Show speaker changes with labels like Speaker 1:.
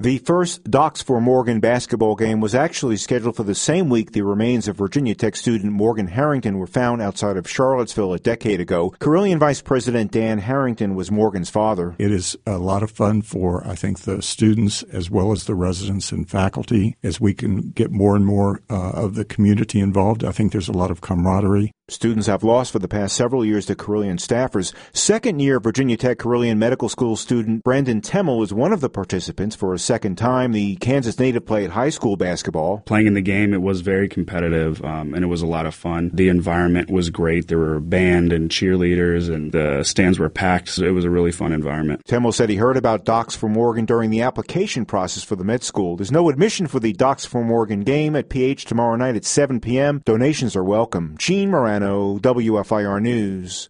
Speaker 1: The first Docs for Morgan basketball game was actually scheduled for the same week the remains of Virginia Tech student Morgan Harrington were found outside of Charlottesville a decade ago. Carilion Vice President Dan Harrington was Morgan's father.
Speaker 2: It is a lot of fun for, I think, the students as well as the residents and faculty as we can get more and more of the community involved. I think there's a lot of camaraderie.
Speaker 1: Students have lost for the past several years to Carilion staffers. Second-year Virginia Tech Carilion Medical School student Brandon Temmel was one of the participants. For a second time, the Kansas native played high school basketball.
Speaker 3: Playing in the game, it was very competitive, and it was a lot of fun. The environment was great. There were band and cheerleaders, and the stands were packed, so it was a really fun environment.
Speaker 1: Temmel said he heard about Docs for Morgan during the application process for the med school. There's no admission for the Docs for Morgan game at PH tomorrow night at 7 p.m. Donations are welcome. Gene Morano, WFIR News.